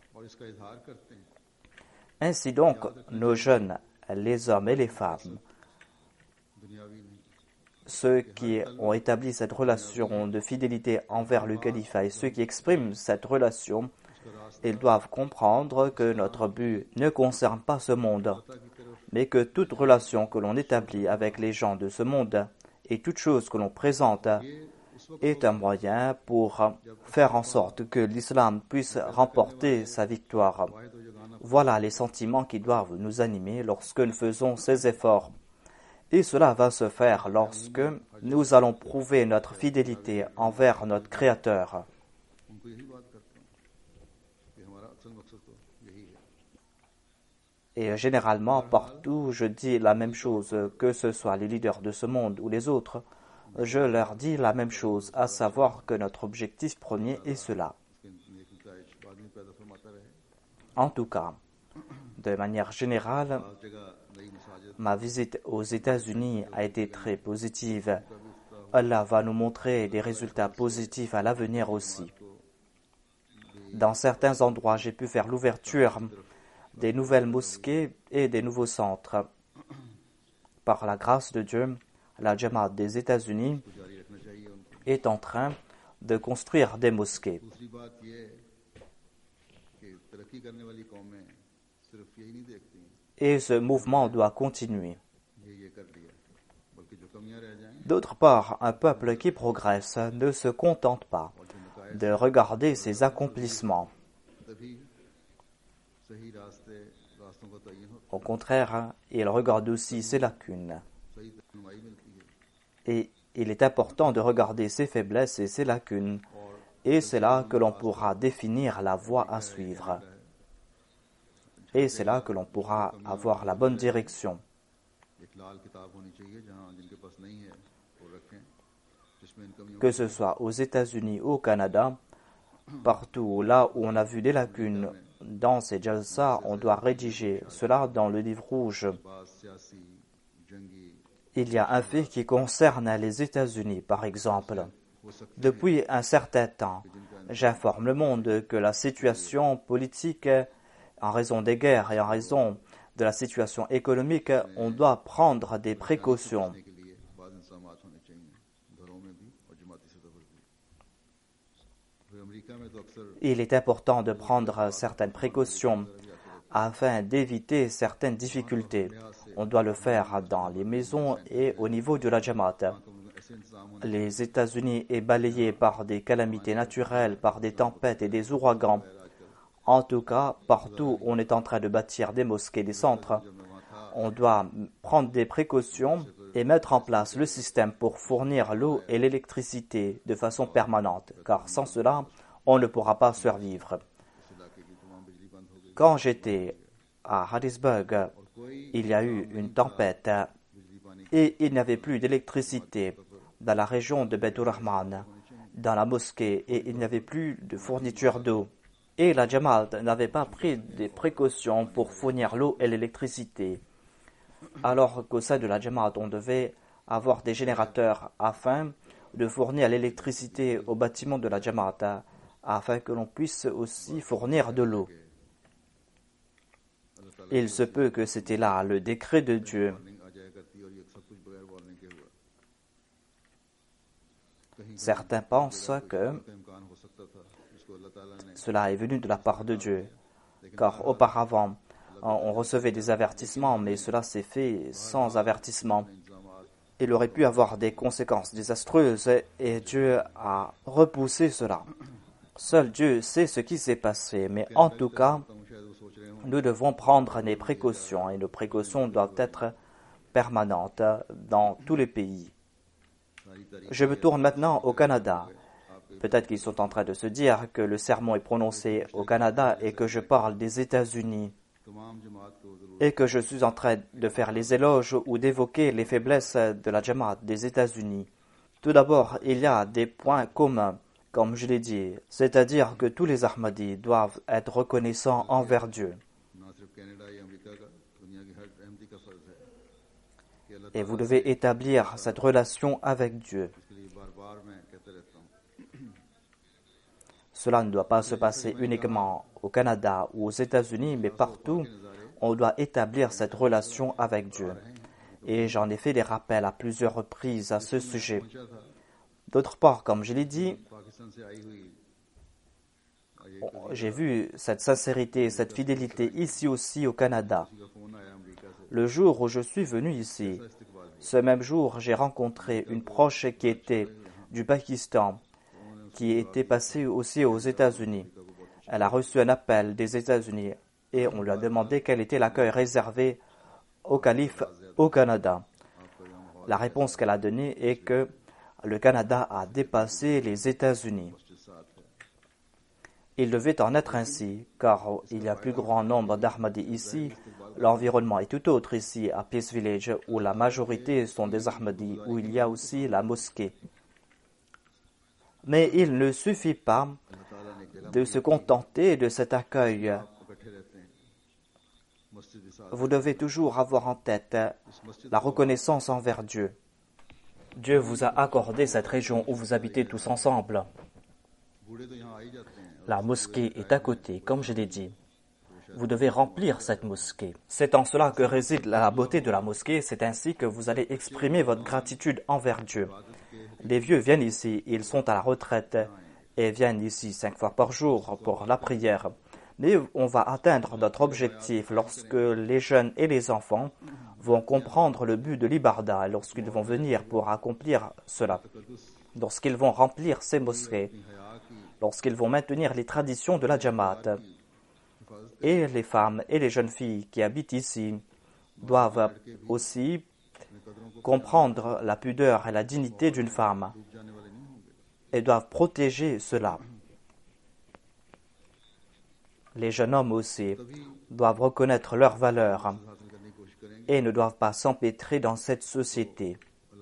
Ainsi donc, nos jeunes, les hommes et les femmes, ceux qui ont établi cette relation de fidélité envers le califat et ceux qui expriment cette relation, ils doivent comprendre que notre but ne concerne pas ce monde, mais que toute relation que l'on établit avec les gens de ce monde et toute chose que l'on présente est un moyen pour faire en sorte que l'islam puisse remporter sa victoire. Voilà les sentiments qui doivent nous animer lorsque nous faisons ces efforts. Et cela va se faire lorsque nous allons prouver notre fidélité envers notre Créateur. Et généralement, partout, je dis la même chose, que ce soit les leaders de ce monde ou les autres, je leur dis la même chose, à savoir que notre objectif premier est cela. En tout cas, de manière générale, ma visite aux États-Unis a été très positive. Allah va nous montrer des résultats positifs à l'avenir aussi. Dans certains endroits, j'ai pu faire l'ouverture des nouvelles mosquées et des nouveaux centres. Par la grâce de Dieu, la Jamaat des États-Unis est en train de construire des mosquées. Et ce mouvement doit continuer. D'autre part, un peuple qui progresse ne se contente pas de regarder ses accomplissements. Au contraire, il regarde aussi ses lacunes. Et il est important de regarder ses faiblesses et ses lacunes Et c'est là que l'on pourra définir la voie à suivre. Et c'est là que l'on pourra avoir la bonne direction. Que ce soit aux États-Unis ou au Canada, partout là où on a vu des lacunes dans ces jalsa, on doit rédiger cela dans le livre rouge. Il y a un fait qui concerne les États-Unis, par exemple. Depuis un certain temps, j'informe le monde que la situation politique, en raison des guerres et en raison de la situation économique, on doit prendre des précautions. Il est important de prendre certaines précautions afin d'éviter certaines difficultés. On doit le faire dans les maisons et au niveau de la Jamaat. Les États-Unis est balayé par des calamités naturelles, par des tempêtes et des ouragans. En tout cas, partout où on est en train de bâtir des mosquées, des centres, on doit prendre des précautions et mettre en place le système pour fournir l'eau et l'électricité de façon permanente, car sans cela, on ne pourra pas survivre. Quand j'étais à Harrisburg, il y a eu une tempête et il n'y avait plus d'électricité dans la région de Beitur Rahman, dans la mosquée, et il n'y avait plus de fourniture d'eau. Et la Jamaat n'avait pas pris des précautions pour fournir l'eau et l'électricité. Alors qu'au sein de la Jamaat, on devait avoir des générateurs afin de fournir l'électricité au bâtiment de la Jamaat, afin que l'on puisse aussi fournir de l'eau. Il se peut que c'était là le décret de Dieu. Certains pensent que cela est venu de la part de Dieu, car auparavant, on recevait des avertissements, mais cela s'est fait sans avertissement. Il aurait pu avoir des conséquences désastreuses et Dieu a repoussé cela. Seul Dieu sait ce qui s'est passé, mais en tout cas, nous devons prendre des précautions et nos précautions doivent être permanentes dans tous les pays. Je me tourne maintenant au Canada. Peut-être qu'ils sont en train de se dire que le sermon est prononcé au Canada et que je parle des États-Unis et que je suis en train de faire les éloges ou d'évoquer les faiblesses de la Jamaat des États-Unis. Tout d'abord, il y a des points communs, comme je l'ai dit, c'est-à-dire que tous les Ahmadis doivent être reconnaissants envers Dieu. Et vous devez établir cette relation avec Dieu. Cela ne doit pas se passer uniquement au Canada ou aux États-Unis, mais partout, on doit établir cette relation avec Dieu. Et j'en ai fait des rappels à plusieurs reprises à ce sujet. D'autre part, comme je l'ai dit, j'ai vu cette sincérité, cette fidélité ici aussi au Canada. Le jour où je suis venu ici, ce même jour, j'ai rencontré une proche qui était du Pakistan, qui était passée aussi aux États-Unis. Elle a reçu un appel des États-Unis et on lui a demandé quel était l'accueil réservé au calife au Canada. La réponse qu'elle a donnée est que le Canada a dépassé les États-Unis. Il devait en être ainsi, car il y a plus grand nombre d'Ahmadis ici. L'environnement est tout autre ici, à Peace Village, où la majorité sont des Ahmadis, où il y a aussi la mosquée. Mais il ne suffit pas de se contenter de cet accueil. Vous devez toujours avoir en tête la reconnaissance envers Dieu. Dieu vous a accordé cette région où vous habitez tous ensemble. La mosquée est à côté, comme je l'ai dit. Vous devez remplir cette mosquée. C'est en cela que réside la beauté de la mosquée. C'est ainsi que vous allez exprimer votre gratitude envers Dieu. Les vieux viennent ici, ils sont à la retraite et viennent ici cinq fois par jour pour la prière. Mais on va atteindre notre objectif lorsque les jeunes et les enfants vont comprendre le but de l'Ibarda, lorsqu'ils vont venir pour accomplir cela, lorsqu'ils vont remplir ces mosquées, lorsqu'ils vont maintenir les traditions de la Jamaat. Et les femmes et les jeunes filles qui habitent ici doivent aussi comprendre la pudeur et la dignité d'une femme et doivent protéger cela. Les jeunes hommes aussi doivent reconnaître leur valeur et ne doivent pas s'empêtrer dans cette société.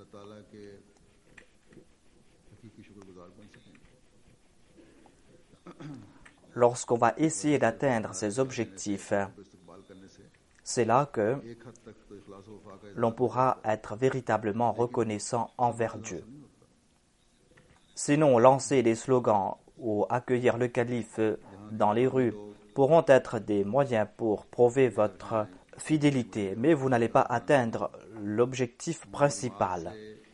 Lorsqu'on va essayer d'atteindre ces objectifs, c'est là que l'on pourra être véritablement reconnaissant envers Dieu. Sinon, lancer des slogans ou accueillir le calife dans les rues pourront être des moyens pour prouver votre fidélité, mais vous n'allez pas atteindre l'objectif principal.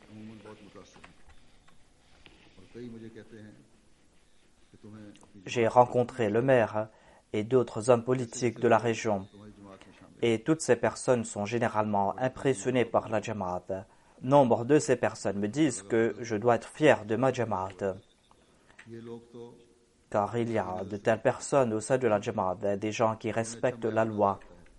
J'ai rencontré le maire et d'autres hommes politiques de la région, et toutes ces personnes sont généralement impressionnées par la Jamaat. Nombre de ces personnes me disent que je dois être fier de ma Jamaat, car il y a de telles personnes au sein de la Jamaat, des gens qui respectent la loi.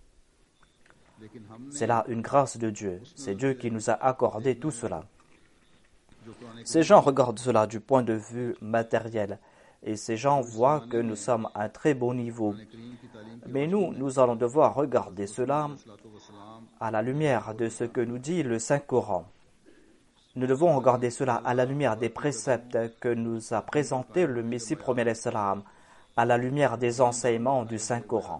C'est là une grâce de Dieu, c'est Dieu qui nous a accordé tout cela. Ces gens regardent cela du point de vue matériel, et ces gens voient que nous sommes à un très bon niveau. Mais nous, nous allons devoir regarder cela à la lumière de ce que nous dit le Saint-Coran. Nous devons regarder cela à la lumière des préceptes que nous a présentés le Messie premier l'Islam, à la lumière des enseignements du Saint-Coran.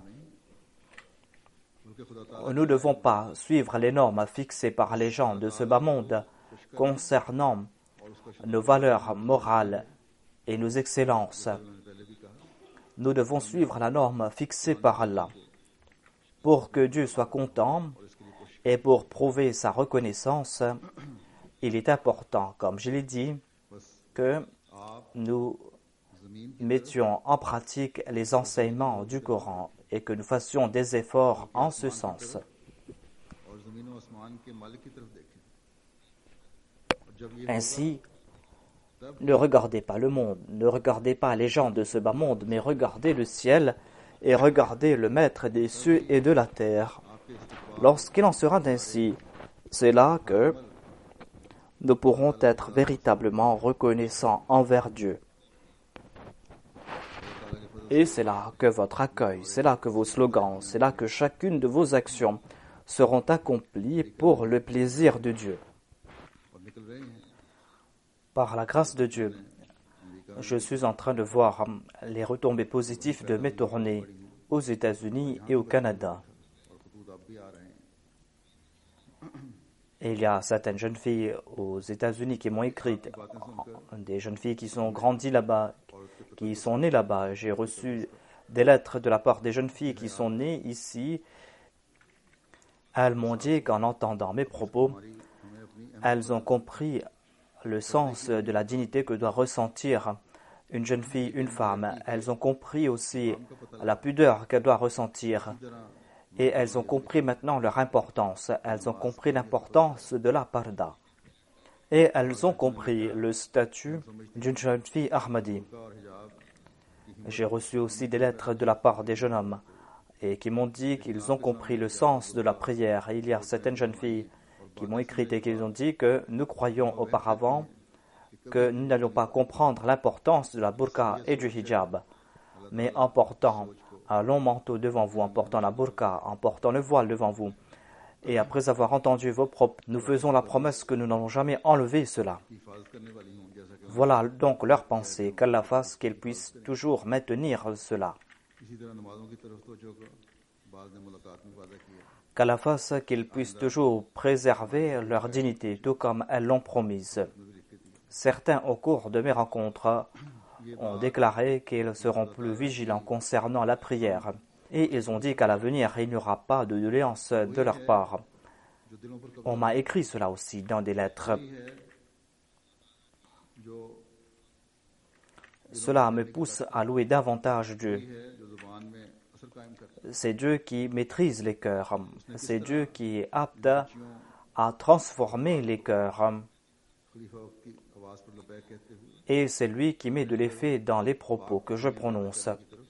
Nous ne devons pas suivre les normes fixées par les gens de ce bas monde concernant nos valeurs morales et nos excellences. Nous devons suivre la norme fixée par Allah. Pour que Dieu soit content et pour prouver sa reconnaissance, il est important, comme je l'ai dit, que nous mettions en pratique les enseignements du Coran et que nous fassions des efforts en ce sens. Ainsi, ne regardez pas le monde, ne regardez pas les gens de ce bas monde, mais regardez le ciel et regardez le Maître des cieux et de la terre. Lorsqu'il en sera ainsi, c'est là que nous pourrons être véritablement reconnaissants envers Dieu. Et c'est là que votre accueil, c'est là que vos slogans, c'est là que chacune de vos actions seront accomplies pour le plaisir de Dieu. Par la grâce de Dieu, je suis en train de voir les retombées positives de mes tournées aux États-Unis et au Canada. Et il y a certaines jeunes filles aux États-Unis qui m'ont écrit, des jeunes filles qui sont grandies là-bas, qui sont nées là-bas. J'ai reçu des lettres de la part des jeunes filles qui sont nées ici. Elles m'ont dit qu'en entendant mes propos, elles ont compris le sens de la dignité que doit ressentir une jeune fille, une femme. Elles ont compris aussi la pudeur qu'elle doit ressentir. Et elles ont compris maintenant leur importance. Elles ont compris l'importance de la parda. Et elles ont compris le statut d'une jeune fille Ahmadi. J'ai reçu aussi des lettres de la part des jeunes hommes et qui m'ont dit qu'ils ont compris le sens de la prière. Et il y a certaines jeunes filles qui m'ont écrit et qui ont dit que nous croyions auparavant que nous n'allions pas comprendre l'importance de la burqa et du hijab. Mais en portant un long manteau devant vous, en portant la burqa, en portant le voile devant vous, et après avoir entendu vos propos, nous faisons la promesse que nous n'allons jamais enlever cela. Voilà donc leur pensée, qu'Allah fasse qu'ils puissent toujours maintenir cela. Qu'Allah fasse qu'ils puissent toujours préserver leur dignité, tout comme elles l'ont promise. Certains, au cours de mes rencontres, ont déclaré qu'ils seront plus vigilants concernant la prière. Et ils ont dit qu'à l'avenir, il n'y aura pas de doléance de leur part. On m'a écrit cela aussi dans des lettres. Cela me pousse à louer davantage Dieu. C'est Dieu qui maîtrise les cœurs. C'est Dieu qui est apte à transformer les cœurs. Et c'est lui qui met de l'effet dans les propos que je prononce.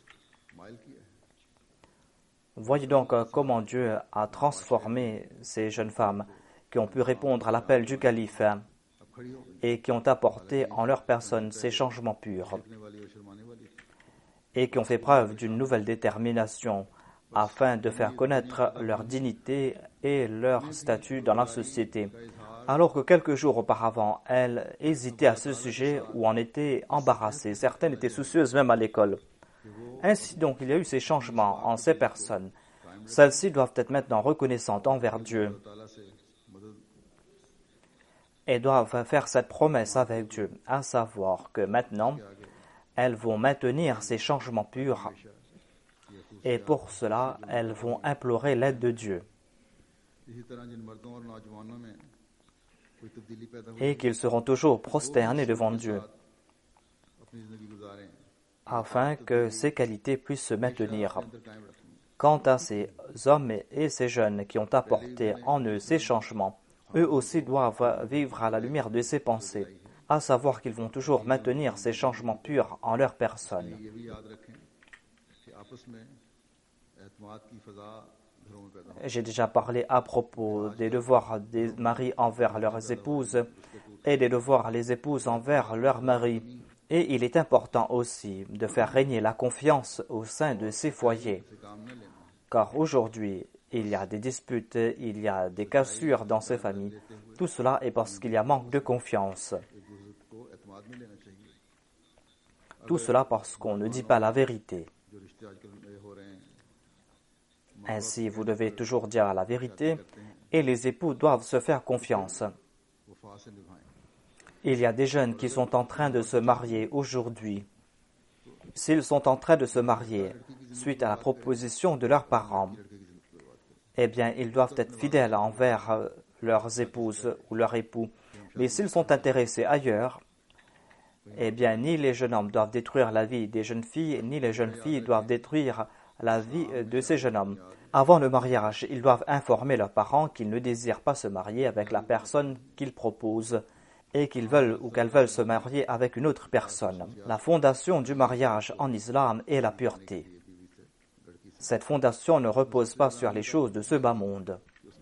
Voyez donc comment Dieu a transformé ces jeunes femmes qui ont pu répondre à l'appel du calife et qui ont apporté en leur personne ces changements purs. et qui ont fait preuve d'une nouvelle détermination afin de faire connaître leur dignité et leur statut dans la société. Alors que quelques jours auparavant, elles hésitaient à ce sujet ou en étaient embarrassées. Certaines étaient soucieuses même à l'école. Ainsi donc, il y a eu ces changements en ces personnes. Celles-ci doivent être maintenant reconnaissantes envers Dieu et doivent faire cette promesse avec Dieu, à savoir que maintenant, elles vont maintenir ces changements purs et pour cela, elles vont implorer l'aide de Dieu et qu'ils seront toujours prosternés devant Dieu afin que ces qualités puissent se maintenir. Quant à ces hommes et ces jeunes qui ont apporté en eux ces changements, eux aussi doivent vivre à la lumière de ces pensées, à savoir qu'ils vont toujours maintenir ces changements purs en leur personne. J'ai déjà parlé à propos des devoirs des maris envers leurs épouses et des devoirs des épouses envers leurs maris. Et il est important aussi de faire régner la confiance au sein de ces foyers. Car aujourd'hui, il y a des disputes, il y a des cassures dans ces familles. Tout cela est parce qu'il y a manque de confiance. Tout cela parce qu'on ne dit pas la vérité. Ainsi, vous devez toujours dire la vérité et les époux doivent se faire confiance. Il y a des jeunes qui sont en train de se marier aujourd'hui. S'ils sont en train de se marier suite à la proposition de leurs parents, eh bien, ils doivent être fidèles envers leurs épouses ou leurs époux. Mais s'ils sont intéressés ailleurs, eh bien, ni les jeunes hommes doivent détruire la vie des jeunes filles, ni les jeunes filles doivent détruire la vie de ces jeunes hommes. Avant le mariage, ils doivent informer leurs parents qu'ils ne désirent pas se marier avec la personne qu'ils proposent et qu'ils veulent ou qu'elles veulent se marier avec une autre personne. La fondation du mariage en islam est la pureté. Cette fondation ne repose pas sur les choses de ce bas monde.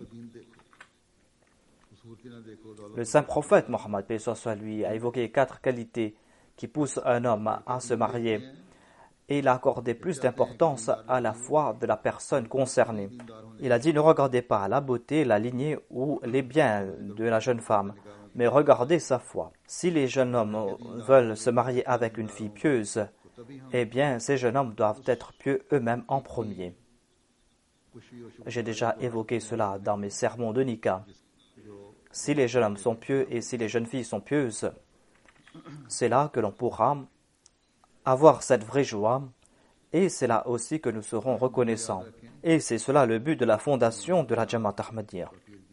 Le saint prophète Mohammed, paix soit lui, a évoqué quatre qualités qui poussent un homme à se marier et il a accordé plus d'importance à la foi de la personne concernée. Il a dit: ne regardez pas la beauté, la lignée ou les biens de la jeune femme, mais regardez sa foi. Si les jeunes hommes veulent se marier avec une fille pieuse, eh bien ces jeunes hommes doivent être pieux eux-mêmes en premier. J'ai déjà évoqué cela dans mes sermons de Nika. Si les jeunes hommes sont pieux et si les jeunes filles sont pieuses, c'est là que l'on pourra avoir cette vraie joie et c'est là aussi que nous serons reconnaissants. Et c'est cela le but de la fondation de la Jamaat Ahmadiyya.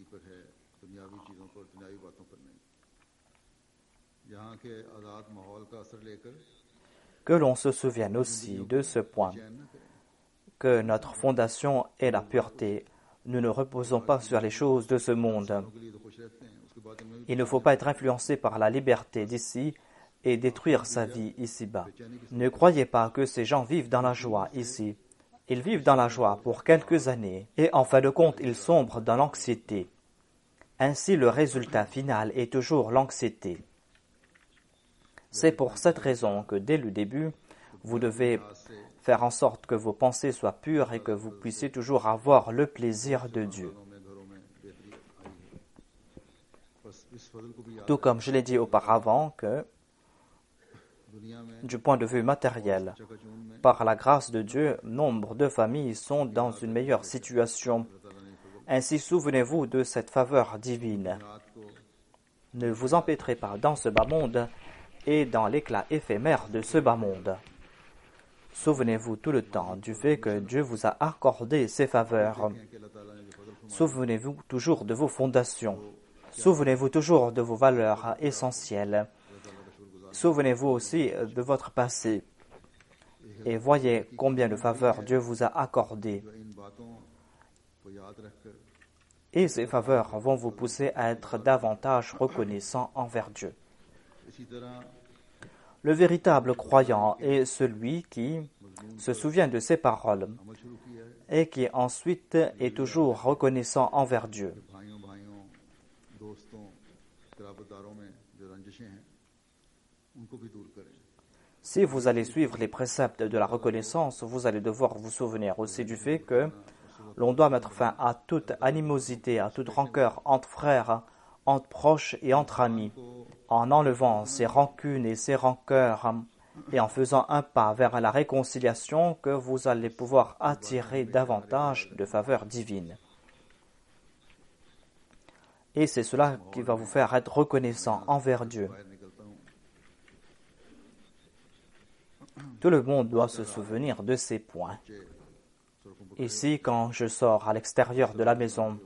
Que l'on se souvienne aussi de ce point, que notre fondation est la pureté. Nous ne reposons pas sur les choses de ce monde. Il ne faut pas être influencé par la liberté d'ici et détruire sa vie ici-bas. Ne croyez pas que ces gens vivent dans la joie ici. Ils vivent dans la joie pour quelques années et en fin de compte, ils sombrent dans l'anxiété. Ainsi, le résultat final est toujours l'anxiété. C'est pour cette raison que dès le début, vous devez faire en sorte que vos pensées soient pures et que vous puissiez toujours avoir le plaisir de Dieu. Tout comme je l'ai dit auparavant que, du point de vue matériel, par la grâce de Dieu, nombre de familles sont dans une meilleure situation. Ainsi, souvenez-vous de cette faveur divine. Ne vous empêtrez pas dans ce bas monde et dans l'éclat éphémère de ce bas monde. Souvenez-vous tout le temps du fait que Dieu vous a accordé ces faveurs. Souvenez-vous toujours de vos fondations. Souvenez-vous toujours de vos valeurs essentielles. Souvenez-vous aussi de votre passé. Et voyez combien de faveurs Dieu vous a accordées. Et ces faveurs vont vous pousser à être davantage reconnaissant envers Dieu. Le véritable croyant est celui qui se souvient de ses paroles et qui ensuite est toujours reconnaissant envers Dieu. Si vous allez suivre les préceptes de la reconnaissance, vous allez devoir vous souvenir aussi du fait que l'on doit mettre fin à toute animosité, à toute rancœur entre frères, entre proches et entre amis, en enlevant ces rancunes et ces rancœurs et en faisant un pas vers la réconciliation que vous allez pouvoir attirer davantage de faveurs divines. Et c'est cela qui va vous faire être reconnaissant envers Dieu. Tout le monde doit se souvenir de ces points. Ici, quand je sors à l'extérieur de la maison,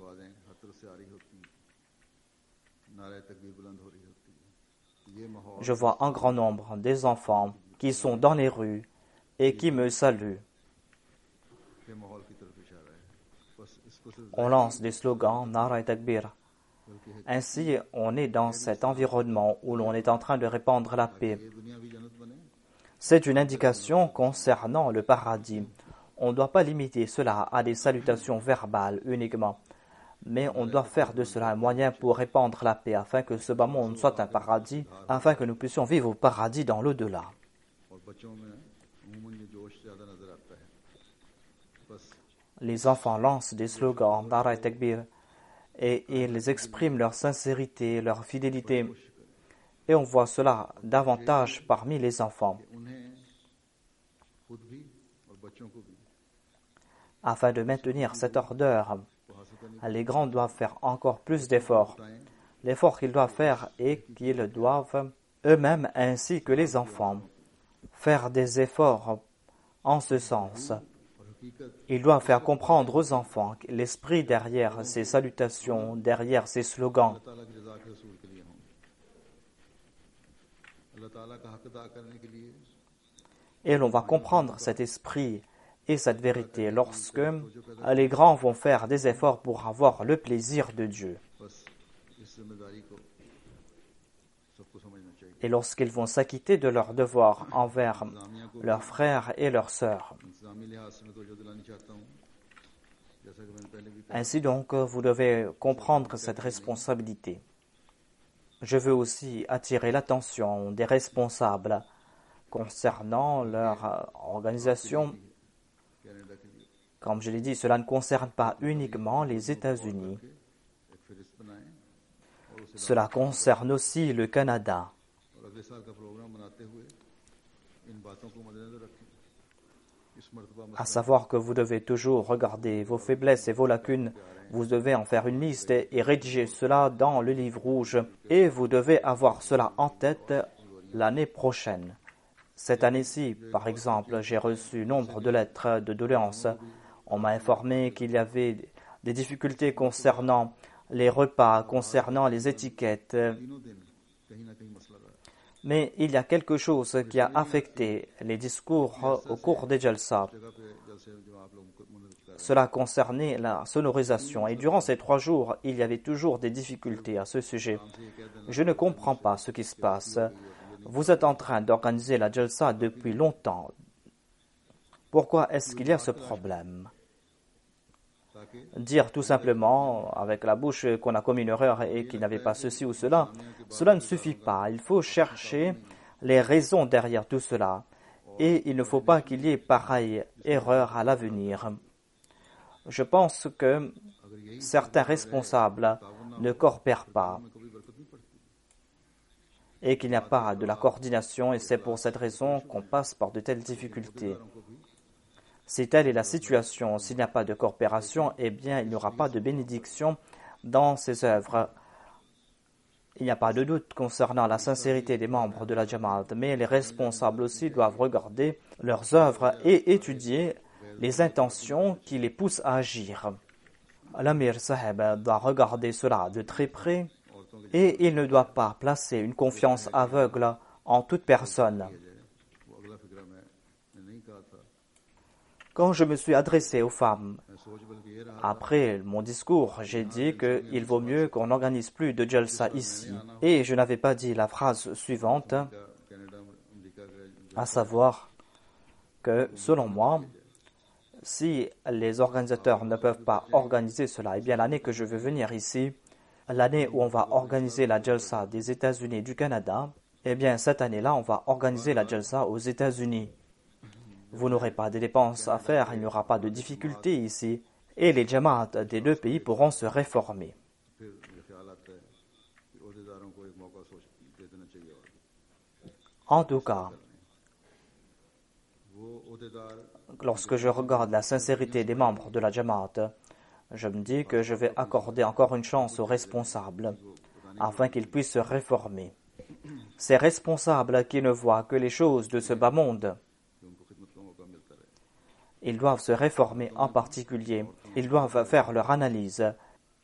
je vois un grand nombre des enfants qui sont dans les rues et qui me saluent. On lance des slogans, Nara et Takbir. Ainsi, on est dans cet environnement où l'on est en train de répandre la paix. C'est une indication concernant le paradis. On ne doit pas limiter cela à des salutations verbales uniquement, mais on doit faire de cela un moyen pour répandre la paix afin que ce bas monde soit un paradis, afin que nous puissions vivre au paradis dans l'au-delà. Les enfants lancent des slogans, Nara et Takbir, et ils expriment leur sincérité, leur fidélité, et on voit cela davantage parmi les enfants. Afin de maintenir cette ardeur, les grands doivent faire encore plus d'efforts. L'effort qu'ils doivent faire est qu'ils doivent eux-mêmes, ainsi que les enfants, faire des efforts en ce sens. Ils doivent faire comprendre aux enfants l'esprit derrière ces salutations, derrière ces slogans. Et l'on va comprendre cet esprit et cette vérité lorsque les grands vont faire des efforts pour avoir le plaisir de Dieu. Et lorsqu'ils vont s'acquitter de leurs devoirs envers leurs frères et leurs sœurs. Ainsi donc, vous devez comprendre cette responsabilité. Je veux aussi attirer l'attention des responsables concernant leur organisation. Comme je l'ai dit, cela ne concerne pas uniquement les États-Unis. Cela concerne aussi le Canada. À savoir que vous devez toujours regarder vos faiblesses et vos lacunes. Vous devez en faire une liste et rédiger cela dans le livre rouge. Et vous devez avoir cela en tête l'année prochaine. Cette année-ci, par exemple, j'ai reçu nombre de lettres de doléances. On m'a informé qu'il y avait des difficultés concernant les repas, concernant les étiquettes. Mais il y a quelque chose qui a affecté les discours au cours des jalsa. Cela concernait la sonorisation. Et durant ces trois jours, il y avait toujours des difficultés à ce sujet. Je ne comprends pas ce qui se passe. Vous êtes en train d'organiser la jalsa depuis longtemps. Pourquoi est-ce qu'il y a ce problème? Dire tout simplement avec la bouche qu'on a commis une erreur et qu'il n'y avait pas ceci ou cela, cela ne suffit pas. Il faut chercher les raisons derrière tout cela. Et il ne faut pas qu'il y ait pareille erreur à l'avenir. Je pense que certains responsables ne coopèrent pas et qu'il n'y a pas de la coordination et c'est pour cette raison qu'on passe par de telles difficultés. Si telle est la situation, s'il n'y a pas de coopération, eh bien il n'y aura pas de bénédiction dans ces œuvres. Il n'y a pas de doute concernant la sincérité des membres de la Jamaat, mais les responsables aussi doivent regarder leurs œuvres et étudier les intentions qui les poussent à agir. L'Amir Sahib doit regarder cela de très près et il ne doit pas placer une confiance aveugle en toute personne. Quand je me suis adressé aux femmes, après mon discours, j'ai dit qu'il vaut mieux qu'on n'organise plus de jalsa ici. Et je n'avais pas dit la phrase suivante, à savoir que, selon moi, si les organisateurs ne peuvent pas organiser cela, eh bien l'année que je veux venir ici, l'année où on va organiser la jalsa des États-Unis et du Canada, Eh bien, cette année-là, on va organiser la Jalsa aux États-Unis. Vous n'aurez pas de dépenses à faire, il n'y aura pas de difficultés ici, et les Jamaat des deux pays pourront se réformer. फिर मुझे ख्याल आता है कि ओहदेदारों को एक मौका सोच दे देना चाहिए और En tout cas, वो ओहदेदार lorsque je regarde la sincérité des membres de la Jamaat, je me dis que je vais accorder encore une chance aux responsables afin qu'ils puissent se réformer. Ces responsables qui ne voient que les choses de ce bas monde, कि उनको खिदमत का मौका मिलता रहे. ils doivent se réformer en particulier. Ils doivent faire leur analyse.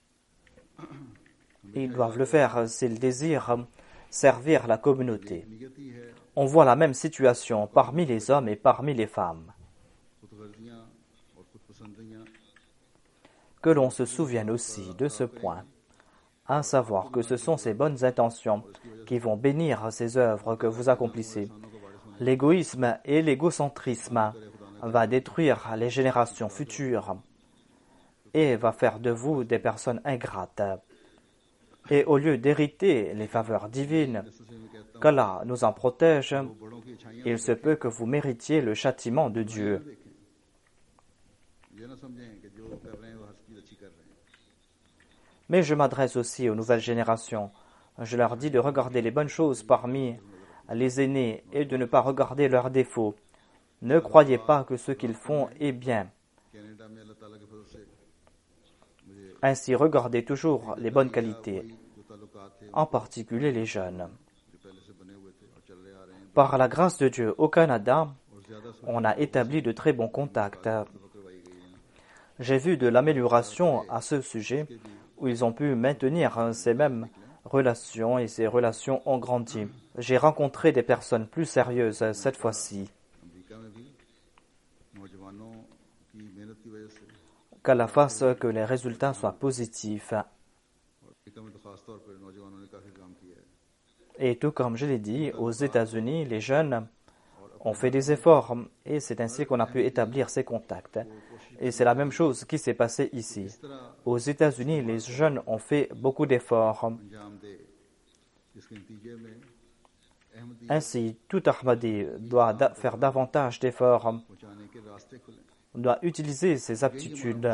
Ils doivent le faire s'ils désirent servir la communauté. नियति है On voit la même situation parmi les hommes et parmi les femmes. खुदगर्जियां और खुदपसंदियां Que l'on se souvienne aussi de ce point, à savoir que ce sont ces bonnes intentions qui vont bénir ces œuvres que vous accomplissez. L'égoïsme et l'égocentrisme va détruire les générations futures et va faire de vous des personnes ingrates. Et au lieu d'hériter les faveurs divines, qu'Allah nous en protège, बड़ों की इच्छाइयां il se peut que vous méritiez le châtiment de Dieu. देखें. ये ना समझें कि जो कर रहे हैं वो हर चीज अच्छी कर रहे हैं. Mais je m'adresse aussi aux nouvelles générations. Je leur dis de regarder les bonnes choses parmi les aînés et de ne pas regarder leurs défauts. Ne croyez pas que ce qu'ils font est bien. Canada में अल्लाह ताला के फजल से मुझे Ainsi, regardez toujours les bonnes qualités, जो ताल्लुकात थे en particulier les jeunes. जो पहले से बने हुए थे और चल रहे आ रहे हैं Par la grâce de Dieu, au Canada, और ज्यादा on a établi de très bons contacts. करवाई गई हैं. J'ai vu de l'amélioration à ce sujet, où ils ont pu maintenir ces mêmes relations et ces relations ont grandi. J'ai rencontré des personnes plus sérieuses cette fois-ci. America में भी नौजवानों की मेहनत की वजह से Qu'Allah fasse que les résultats soient positifs. और America में तो खास तौर पर नौजवानों ने काफी काम किया है. Et tout comme je l'ai dit, aux États-Unis, les jeunes ont fait des efforts et c'est ainsi qu'on a pu établir ces contacts. Et c'est la même chose qui s'est passé ici. इस तरह Aux États-Unis, les jeunes ont fait beaucoup d'efforts. अंजाम दे जिसके नतीजे में Ahmadi Ainsi, tout Ahmadi doit da- faire davantage d'efforts, पहुंचाने के रास्ते खुले. doit utiliser ses aptitudes.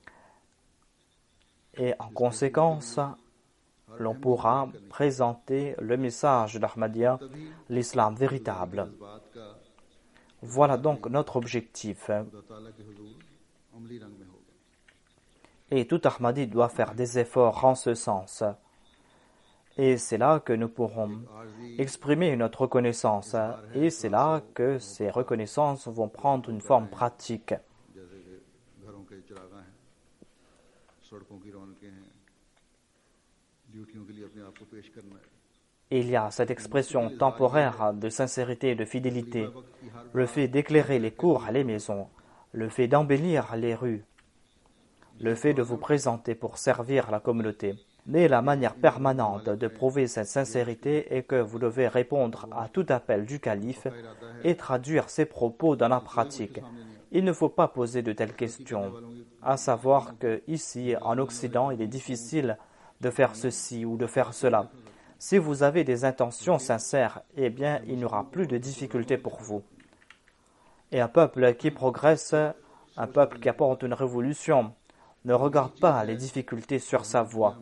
Et en conséquence, l'on pourra présenter le message d'Ahmadiyya, l'islam véritable. इस बात का Voilà donc notre objectif. खुदा ताला के हुजूर अमली रंग में होगा. Et tout Ahmadi doit faire des efforts en ce sens. Et c'est là que nous pourrons exprimer notre reconnaissance. Et c'est là que ces reconnaissances vont prendre une forme pratique. जैसे कि घरों के चिरागा हैं, सड़कों की रौनकें हैं, ड्यूटियों के लिए अपने आप को पेश करना है. Il y a cette expression temporaire de sincérité et de fidélité, le fait d'éclairer les cours et les maisons, le fait d'embellir les rues, le fait de vous présenter pour servir la communauté. Mais la manière permanente de prouver cette sincérité est que vous devez répondre à tout appel du calife et traduire ses propos dans la pratique. Il ne faut pas poser de telles questions, à savoir que ici, en Occident, il est difficile de faire ceci ou de faire cela. Si vous avez des intentions sincères, eh bien, il n'y aura plus de difficultés pour vous. Et un peuple qui progresse, un peuple qui apporte une révolution, ne regarde pas les difficultés sur sa voie.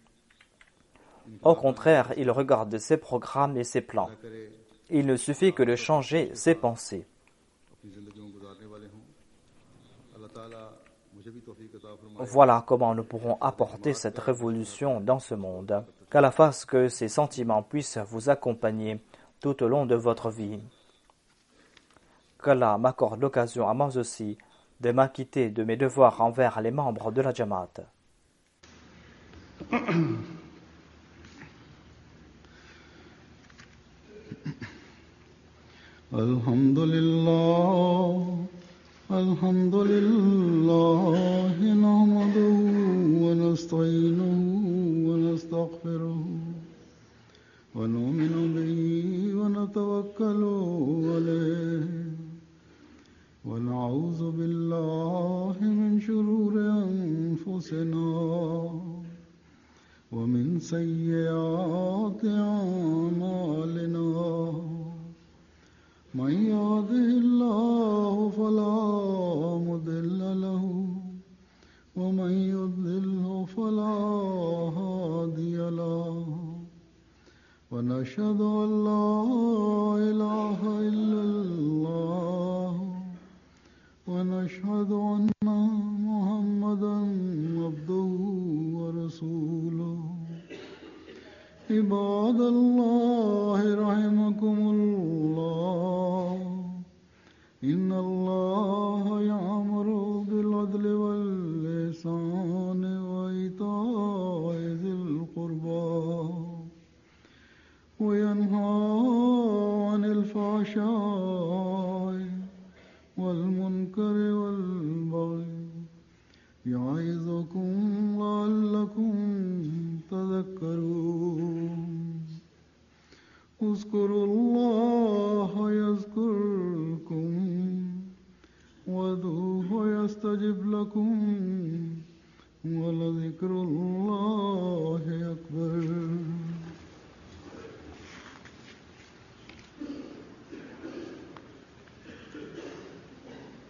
Au contraire, il regarde ses programmes et ses plans. Il ne suffit que de changer ses pensées. अपनी जिंदगियों गुजारने वाले हों. अल्लाह ताला मुझे भी तौफीक अता फरमाए. Voilà comment nous pourrons apporter cette révolution dans ce monde. Qu'Allah fasse que ces sentiments puissent vous accompagner tout au long de votre vie. Qu'Allah m'accorde l'occasion à moi aussi de m'acquitter de mes devoirs envers les membres de la Jamaat. الحمد لله الحمد لله نحمده ونستعينه ونستغفره ونؤمن به ونتوكل عليه ونعوذ بالله من شرور أنفسنا ومن سيئات أعمالنا من يهده الله فلا مضل له ومن يضلله فلا هادي له ونشهد أن لا إله إلا الله ونشهد أن محمدا عبده ورسوله عباد الله رحمكم الله إن الله يأمر بالعدل والإحسان وإيتاء ذي القربى وينهى عن الفحشاء والمنكر والبغي يعظكم لعلكم تذكرون اذكروا الله يذكركم وادعوه يستجب لكم ولذكر الله